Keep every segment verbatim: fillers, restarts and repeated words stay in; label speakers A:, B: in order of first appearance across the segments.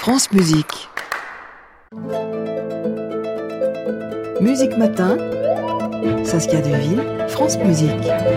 A: France Musique. Musique Matin, Saskia Deville, France Musique.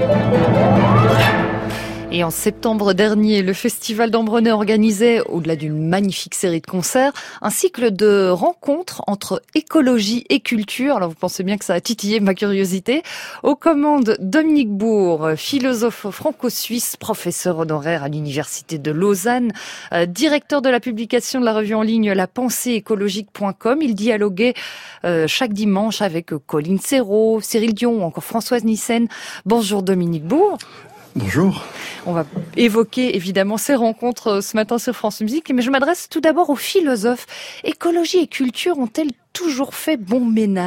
B: Et en septembre dernier, le Festival d'Ambronay organisait, au-delà d'une magnifique série de concerts, un cycle de rencontres entre écologie et culture. Alors vous pensez bien que ça a titillé ma curiosité. Aux commandes, Dominique Bourg, philosophe franco-suisse, professeur honoraire à l'Université de Lausanne, euh, directeur de la publication de la revue en ligne la pensée écologique point com. Il dialoguait euh, chaque dimanche avec Colline Serrault, Cyril Dion ou encore Françoise Nyssen. Bonjour Dominique Bourg.
C: Bonjour.
B: On va évoquer évidemment ces rencontres ce matin sur France Musique, mais je m'adresse tout d'abord aux philosophes. Écologie et culture ont-elles toujours fait bon ménage ?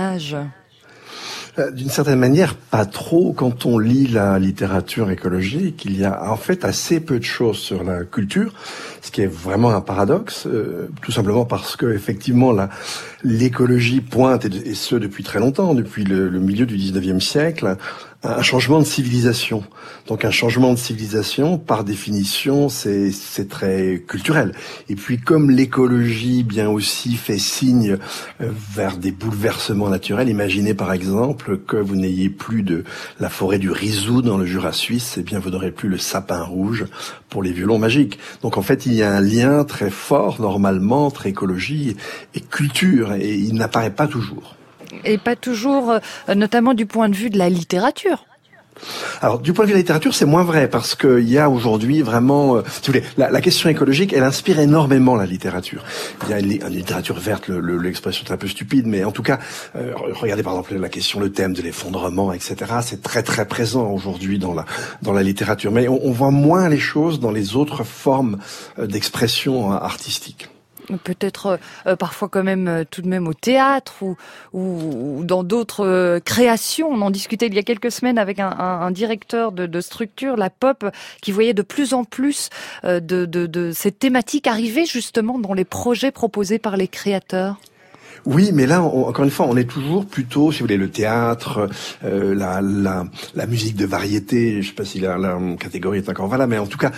C: D'une certaine manière, pas trop. Quand on lit la littérature écologique, il y a en fait assez peu de choses sur la culture, ce qui est vraiment un paradoxe, euh, tout simplement parce que effectivement la, l'écologie pointe, et, et ce depuis très longtemps, depuis le, le milieu du dix-neuvième siècle, un changement de civilisation. Donc un changement de civilisation, par définition, c'est, c'est très culturel. Et puis comme l'écologie bien aussi fait signe euh, vers des bouleversements naturels, imaginez par exemple que vous n'ayez plus de la forêt du Rizou dans le Jura suisse, eh bien vous n'aurez plus le sapin rouge pour les violons magiques. Donc en fait il y a un lien très fort normalement entre écologie et culture, et il n'apparaît pas toujours.
B: Et pas toujours, notamment du point de vue de la littérature.
C: Alors, du point de vue de la littérature, c'est moins vrai, parce qu'il y a aujourd'hui vraiment, euh, si vous voulez, la, la question écologique, elle inspire énormément la littérature. Il y a une, une littérature verte, le, le, l'expression est un peu stupide, mais en tout cas, euh, regardez par exemple la question, le thème de l'effondrement, et cetera. C'est très très présent aujourd'hui dans la dans la littérature, mais on, on voit moins les choses dans les autres formes d'expression artistique.
B: Peut-être euh, parfois quand même euh, tout de même au théâtre ou, ou, ou dans d'autres euh, créations. On en discutait il y a quelques semaines avec un, un, un directeur de, de structure, la pop, qui voyait de plus en plus euh, de, de, de cette thématique arriver justement dans les projets proposés par les créateurs.
C: Oui, mais là, on, encore une fois, on est toujours plutôt, si vous voulez, le théâtre, euh, la, la, la musique de variété. Je sais pas si la, la catégorie est encore valable, mais en tout cas,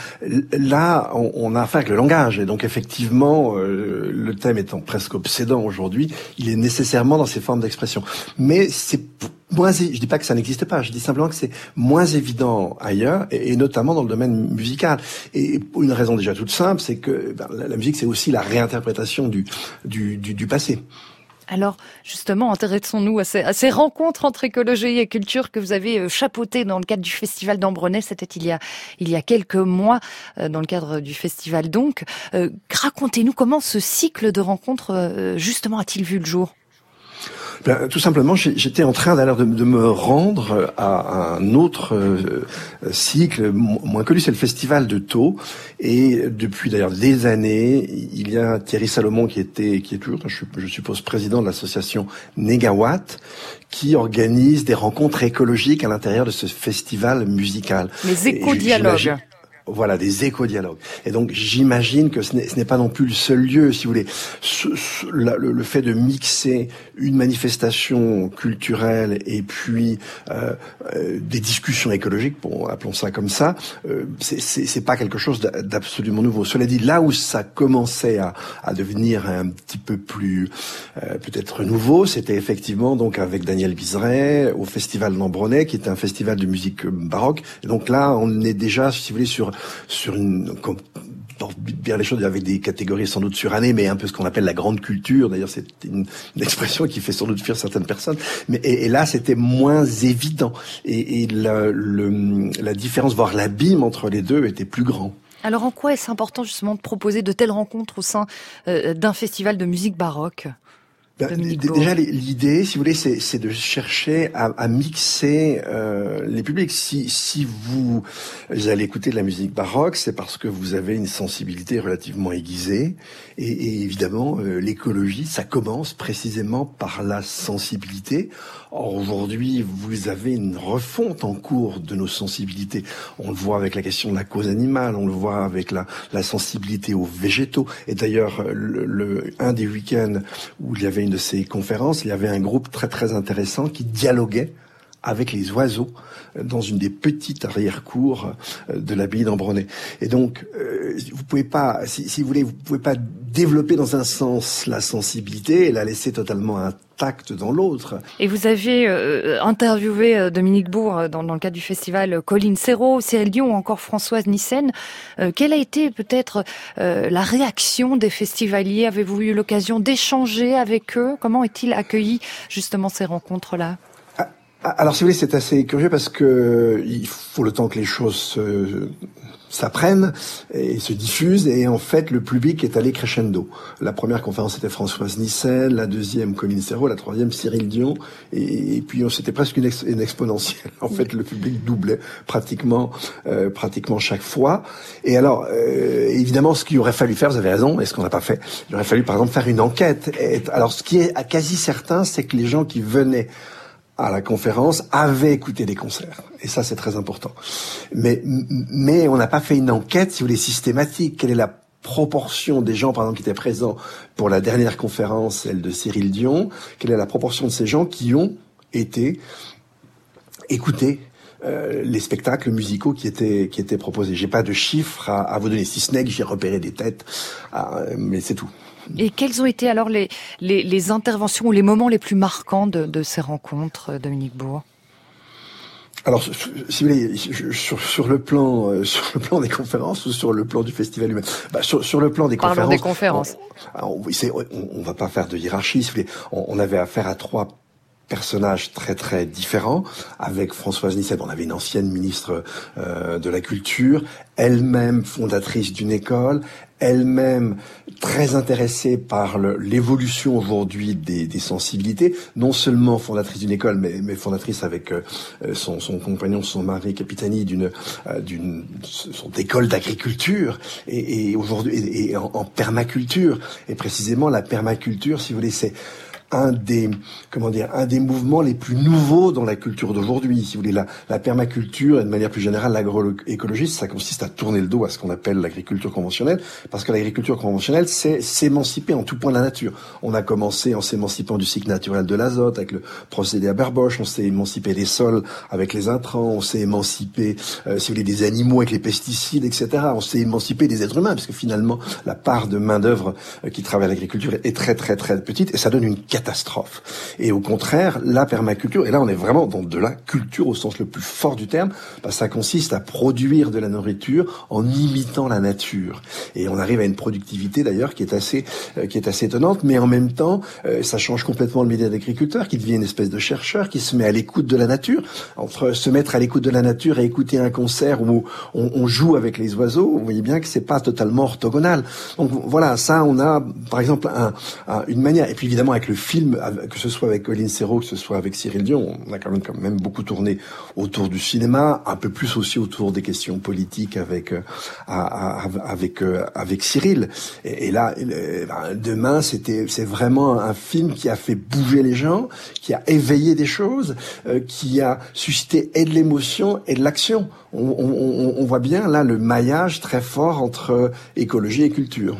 C: là, on, on a affaire avec le langage. Et donc, effectivement, euh, le thème étant presque obsédant aujourd'hui, il est nécessairement dans ces formes d'expression. Mais c'est moins, je dis pas que ça n'existe pas, je dis simplement que c'est moins évident ailleurs, et, et notamment dans le domaine musical. Et pour une raison déjà toute simple, c'est que ben, la, la musique, c'est aussi la réinterprétation du, du, du, du passé.
B: Alors, justement, intéressons-nous à ces, à ces rencontres entre écologie et culture que vous avez chapeautées dans le cadre du Festival d'Ambronay. C'était il y a, il y a quelques mois, euh, dans le cadre du festival donc. Euh, racontez-nous comment ce cycle de rencontres, euh, justement, a-t-il vu le jour ?
C: Ben, tout simplement, j'étais en train d'ailleurs de, de me rendre à un autre euh, cycle moins connu, c'est le Festival de Thau. Et depuis d'ailleurs des années, il y a Thierry Salomon qui était, qui est toujours, je, je suppose, président de l'association Négawatt, qui organise des rencontres écologiques à l'intérieur de ce festival musical.
B: Les éco-dialogues.
C: Voilà, des éco-dialogues. Et donc, j'imagine que ce n'est, ce n'est pas non plus le seul lieu, si vous voulez. Ce, ce, la, le, le fait de mixer une manifestation culturelle et puis euh, euh, des discussions écologiques, bon, appelons ça comme ça, euh, c'est, c'est, c'est pas quelque chose d'absolument nouveau. Cela dit, là où ça commençait à, à devenir un petit peu plus euh, peut-être nouveau, c'était effectivement donc avec Daniel Bizeret au Festival d'Ambronay, qui est un festival de musique baroque. Et donc là, on est déjà, si vous voulez, sur sur une, pour bien les choses, avec des catégories sans doute surannées, mais un peu ce qu'on appelle la grande culture. D'ailleurs, c'est une, une expression qui fait sans doute fuir certaines personnes. Mais et, et là, c'était moins évident, et, et la, le, la différence, voire l'abîme entre les deux, était plus grand.
B: Alors, en quoi est-ce important justement de proposer de telles rencontres au sein euh, d'un festival de musique baroque ?
C: Ben, d- déjà, l'idée, si vous voulez, c'est, c'est de chercher à, à mixer euh, les publics. Si, si vous, vous allez écouter de la musique baroque, c'est parce que vous avez une sensibilité relativement aiguisée. Et, et évidemment, euh, l'écologie, ça commence précisément par la sensibilité. Or, aujourd'hui, vous avez une refonte en cours de nos sensibilités. On le voit avec la question de la cause animale, on le voit avec la, la sensibilité aux végétaux. Et d'ailleurs, le, le, un des week-ends où il y avait une de ces conférences, il y avait un groupe très très intéressant qui dialoguait avec les oiseaux dans une des petites arrière-cours de l'abbaye d'Ambronay. Et donc, euh, vous pouvez pas, si, si vous voulez, vous pouvez pas développer dans un sens la sensibilité et la laisser totalement intacte dans l'autre.
B: Et vous avez euh, interviewé euh, Dominique Bourg euh, dans, dans le cadre du festival euh, Colline Serrault, Cyril Dion ou encore Françoise Nyssen. Euh, quelle a été peut-être euh, la réaction des festivaliers? Avez-vous eu l'occasion d'échanger avec eux? Comment est-il accueilli justement ces rencontres-là?
C: Alors, si vous voulez, c'est assez curieux parce que il faut le temps que les choses se, s'apprennent et se diffusent. Et en fait, le public est allé crescendo. La première conférence était Françoise Nyssen, la deuxième Colline Serrault, la troisième Cyril Dion. Et, et puis, c'était presque une, ex, une exponentielle. En fait, le public doublait pratiquement, euh, pratiquement chaque fois. Et alors, euh, évidemment, ce qu'il aurait fallu faire, vous avez raison, et ce qu'on n'a pas fait, il aurait fallu, par exemple, faire une enquête. Et, alors, ce qui est quasi certain, c'est que les gens qui venaient à la conférence avaient écouté des concerts. Et ça, c'est très important. Mais, mais on n'a pas fait une enquête, si vous voulez, systématique. Quelle est la proportion des gens, par exemple, qui étaient présents pour la dernière conférence, celle de Cyril Dion? Quelle est la proportion de ces gens qui ont été écoutés euh, les spectacles musicaux qui étaient qui étaient proposés? J'ai pas de chiffres à, à vous donner, si ce n'est que j'ai repéré des têtes, euh, mais c'est tout.
B: Et quelles ont été alors les, les, les interventions ou les moments les plus marquants de, de ces rencontres, Dominique Bourg?
C: Alors, si vous voulez, sur, sur le plan, euh, sur le plan des conférences ou sur le plan du festival lui-même, bah, sur, sur le plan des
B: Parlons
C: conférences.
B: des conférences.
C: On, on, c'est, on, on va pas faire de hiérarchie. Si vous voulez, on, on avait affaire à trois personnages très très différents. Avec Françoise Nyssen, on avait une ancienne ministre euh, de la Culture, elle-même fondatrice d'une école, elle-même très intéressée par le, l'évolution aujourd'hui des, des sensibilités, non seulement fondatrice d'une école, mais, mais fondatrice avec euh, son, son compagnon, son mari Capitani, d'une, euh, d'une son école d'agriculture et, et aujourd'hui et, et en, en permaculture. Et précisément la permaculture, si vous voulez, c'est un des, comment dire, un des mouvements les plus nouveaux dans la culture d'aujourd'hui. Si vous voulez, la, la permaculture et de manière plus générale l'agroécologie, ça consiste à tourner le dos à ce qu'on appelle l'agriculture conventionnelle, parce que l'agriculture conventionnelle, c'est s'émanciper en tout point de la nature. On a commencé en s'émancipant du cycle naturel de l'azote avec le procédé Haber-Bosch, on s'est émancipé des sols avec les intrants, on s'est émancipé, euh, si vous voulez, des animaux avec les pesticides, et cetera. On s'est émancipé des êtres humains, parce que finalement, la part de main d'œuvre euh, qui travaille à l'agriculture est très très très petite, et ça donne une catastrophe. Et au contraire, la permaculture, et là on est vraiment dans de la culture au sens le plus fort du terme, parce que ça consiste à produire de la nourriture en imitant la nature. Et on arrive à une productivité d'ailleurs qui est assez euh, qui est assez étonnante, mais en même temps, euh, ça change complètement le métier d'agriculteur, qui devient une espèce de chercheur, qui se met à l'écoute de la nature. Entre se mettre à l'écoute de la nature et écouter un concert où on, on joue avec les oiseaux, vous voyez bien que c'est pas totalement orthogonal. Donc voilà, ça on a par exemple un, un, une manière, et puis évidemment avec le film, que ce soit avec Colline Serrault, que ce soit avec Cyril Dion, on a quand même, quand même beaucoup tourné autour du cinéma, un peu plus aussi autour des questions politiques avec euh, avec euh, avec Cyril. Et, et là, euh, demain, c'était c'est vraiment un film qui a fait bouger les gens, qui a éveillé des choses, euh, qui a suscité et de l'émotion et de l'action. On, on, on voit bien là le maillage très fort entre écologie et culture.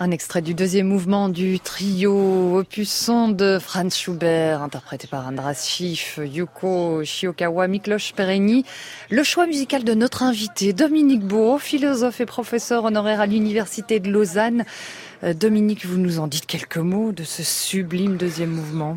B: Un extrait du deuxième mouvement du trio opus cent de Franz Schubert, interprété par Andras Schiff, Yuko Shiokawa, Miklos Perényi. Le choix musical de notre invité, Dominique Bourg, philosophe et professeur honoraire à l'Université de Lausanne. Euh, Dominique, vous nous en dites quelques mots de ce sublime deuxième mouvement?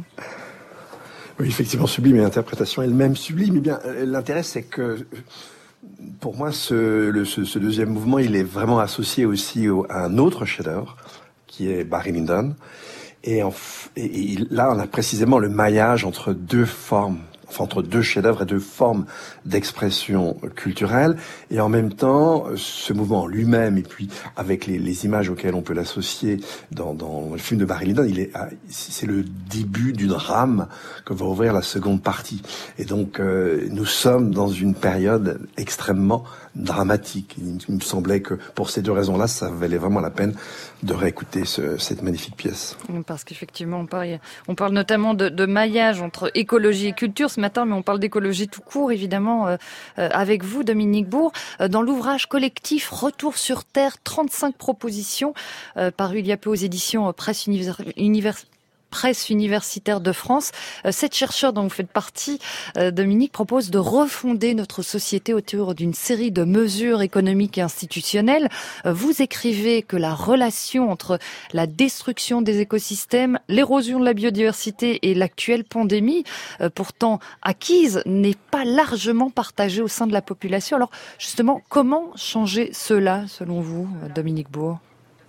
C: Oui, effectivement, sublime, et l'interprétation elle-même sublime. Eh bien, l'intérêt, c'est que, pour moi, ce, le, ce, ce deuxième mouvement, il est vraiment associé aussi au, à un autre chef-d'œuvre, qui est Barry Lyndon. Et, en, et, et là, on a précisément le maillage entre deux formes, enfin entre deux chefs-d'œuvre et deux formes d'expression culturelle. Et en même temps, ce mouvement lui-même, et puis avec les, les images auxquelles on peut l'associer dans, dans le film de Barry Lyndon, il est, c'est le début d'une rame que va ouvrir la seconde partie. Et donc, euh, nous sommes dans une période extrêmement dramatique. Il me semblait que pour ces deux raisons-là, ça valait vraiment la peine de réécouter ce, cette magnifique pièce.
B: Parce qu'effectivement, on parle, on parle notamment de, de maillage entre écologie et culture ce matin, mais on parle d'écologie tout court, évidemment, euh, euh, avec vous, Dominique Bourg. Euh, dans l'ouvrage collectif Retour sur Terre, trente-cinq propositions, euh, paru il y a peu aux éditions Presse Univers... Univers... Presse universitaire de France. Sept chercheurs dont vous faites partie, Dominique, proposent de refonder notre société autour d'une série de mesures économiques et institutionnelles. Vous écrivez que la relation entre la destruction des écosystèmes, l'érosion de la biodiversité et l'actuelle pandémie, pourtant acquise, n'est pas largement partagée au sein de la population. Alors, justement, comment changer cela, selon vous, Dominique Bourg ?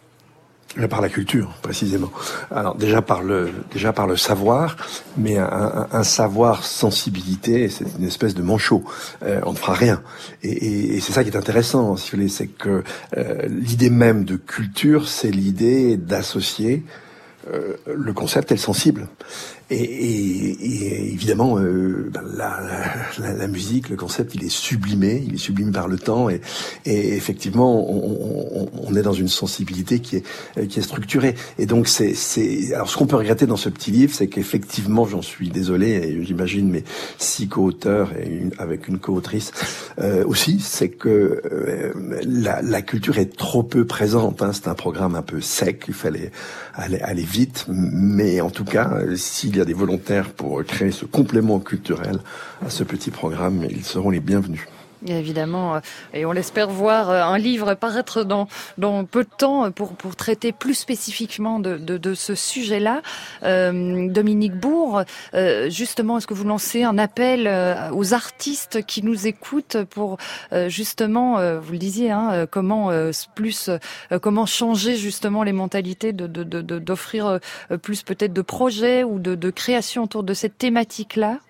C: Par la culture, précisément. Alors déjà par le déjà par le savoir, mais un, un, un savoir sensibilité, c'est une espèce de manchot. Euh, on ne fera rien. Et, et, et c'est ça qui est intéressant, si vous voulez, c'est que euh, l'idée même de culture, c'est l'idée d'associer euh, le concept et le sensible. Et, et, et évidemment, euh, la, la, la musique, le concept, il est sublimé, il est sublimé par le temps, et, et effectivement, on, on, on est dans une sensibilité qui est, qui est structurée. Et donc, c'est, c'est, alors, ce qu'on peut regretter dans ce petit livre, c'est qu'effectivement, j'en suis désolé, et j'imagine mes six co-auteurs et une, avec une co-autrice euh, aussi, c'est que euh, la, la culture est trop peu présente. Hein. C'est un programme un peu sec, il fallait aller, aller vite, mais en tout cas, s'il il y a des volontaires pour créer ce complément culturel à ce petit programme, ils seront les bienvenus.
B: Et évidemment, et on l'espère voir un livre paraître dans dans peu de temps pour pour traiter plus spécifiquement de de, de ce sujet-là. Euh, Dominique Bourg, euh, justement, est-ce que vous lancez un appel aux artistes qui nous écoutent pour euh, justement, euh, vous le disiez, hein, comment euh, plus euh, comment changer justement les mentalités, de de, de d'offrir plus peut-être de projets ou de de création autour de cette thématique-là?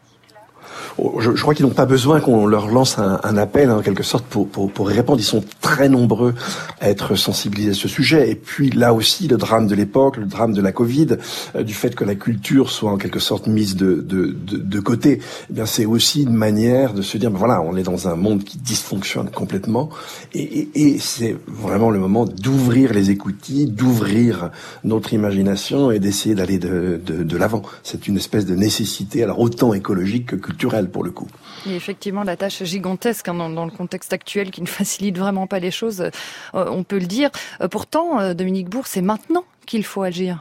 C: Je, je crois qu'ils n'ont pas besoin qu'on leur lance un, un appel, hein, en quelque sorte, pour, pour, pour y répondre. Ils sont très nombreux à être sensibilisés à ce sujet. Et puis là aussi, le drame de l'époque, le drame de la Covid, euh, du fait que la culture soit en quelque sorte mise de, de, de, de côté, eh bien c'est aussi une manière de se dire, ben voilà, on est dans un monde qui dysfonctionne complètement, et, et, et c'est vraiment le moment d'ouvrir les écoutilles, d'ouvrir notre imagination et d'essayer d'aller de, de, de l'avant. C'est une espèce de nécessité, alors autant écologique que culturelle pour le coup.
B: Et effectivement, la tâche gigantesque hein, dans, dans le contexte actuel qui ne facilite vraiment pas les choses, euh, on peut le dire. Euh, pourtant, euh, Dominique Bourg, c'est maintenant qu'il faut agir.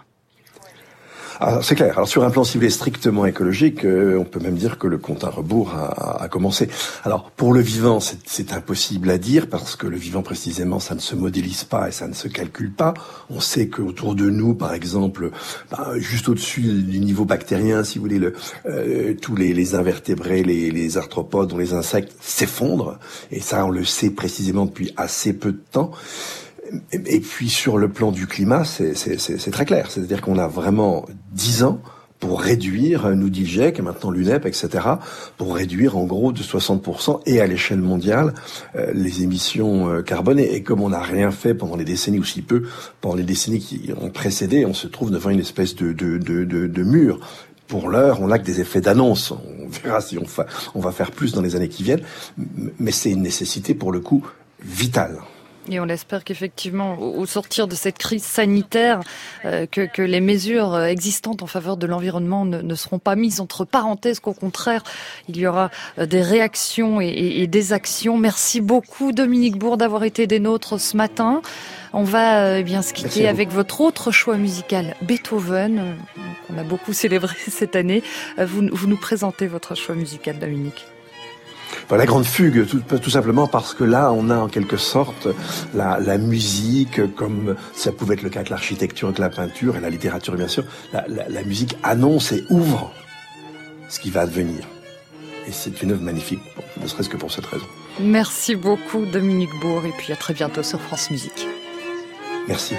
C: Ah, c'est clair. Alors sur un plan ciblé strictement écologique, euh, on peut même dire que le compte à rebours a, a commencé. Alors pour le vivant, c'est, c'est impossible à dire parce que le vivant précisément, ça ne se modélise pas et ça ne se calcule pas. On sait qu'autour de nous, par exemple, bah, juste au-dessus du niveau bactérien, si vous voulez, le, euh, tous les, les invertébrés, les, les arthropodes, les insectes s'effondrent. Et ça, on le sait précisément depuis assez peu de temps. Et puis sur le plan du climat, c'est, c'est, c'est, c'est très clair. C'est-à-dire qu'on a vraiment dix ans pour réduire, nous dit le GIEC, et maintenant l'U N E P, et cetera, pour réduire en gros de soixante pour cent et à l'échelle mondiale euh, les émissions euh, carbonées. Et comme on n'a rien fait pendant les décennies, ou si peu, pendant les décennies qui ont précédé, on se trouve devant une espèce de, de, de, de, de mur. Pour l'heure, on n'a que des effets d'annonce. On verra si on, fa- on va faire plus dans les années qui viennent, mais c'est une nécessité pour le coup vitale.
B: Et on espère qu'effectivement, au sortir de cette crise sanitaire, euh, que, que les mesures existantes en faveur de l'environnement ne, ne seront pas mises entre parenthèses, qu'au contraire, il y aura des réactions et, et, et des actions. Merci beaucoup, Dominique Bourg, d'avoir été des nôtres ce matin. On va eh bien se quitter avec votre autre choix musical, Beethoven, qu'on a beaucoup célébré cette année. Vous, vous nous présentez votre choix musical, Dominique.
C: La grande fugue, tout, tout simplement parce que là, on a en quelque sorte la, la musique, comme ça pouvait être le cas avec l'architecture, avec la peinture et la littérature, bien sûr. La, la, la musique annonce et ouvre ce qui va advenir. Et c'est une œuvre magnifique, ne serait-ce que pour cette raison.
B: Merci beaucoup, Dominique Bourg, et puis à très bientôt sur France Musique.
C: Merci.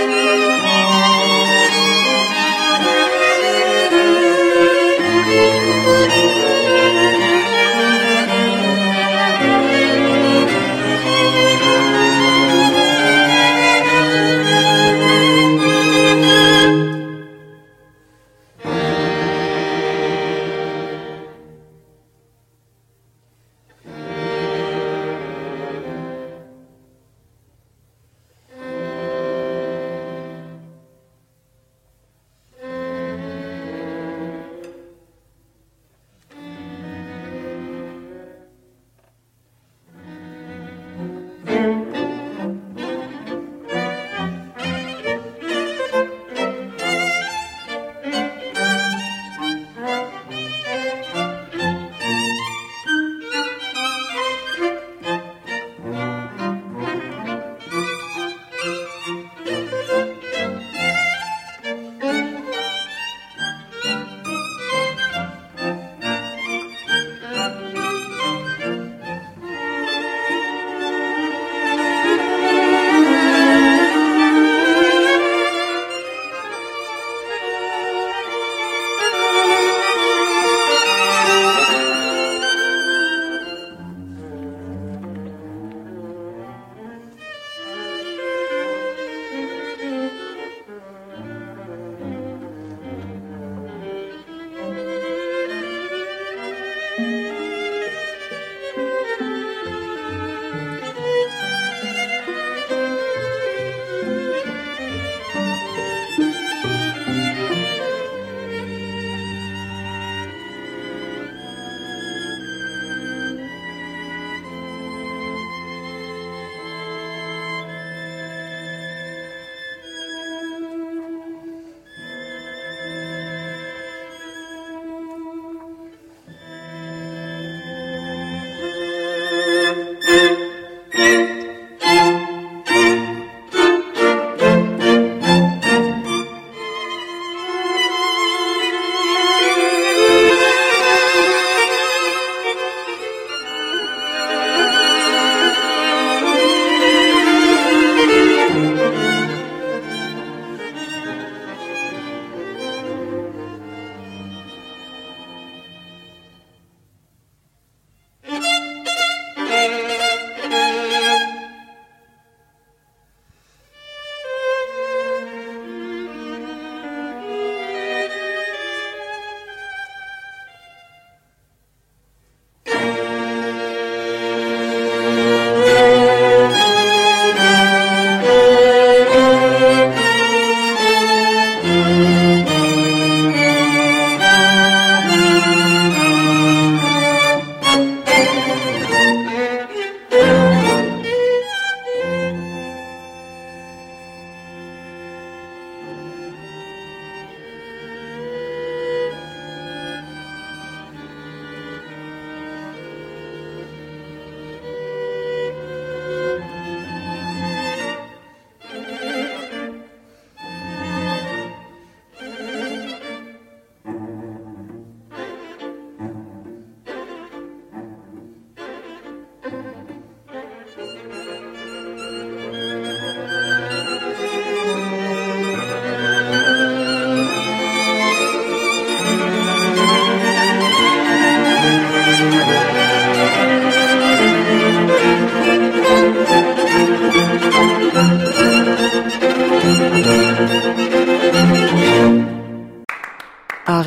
C: Thank you.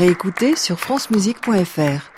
A: réécouter sur francemusique point f r.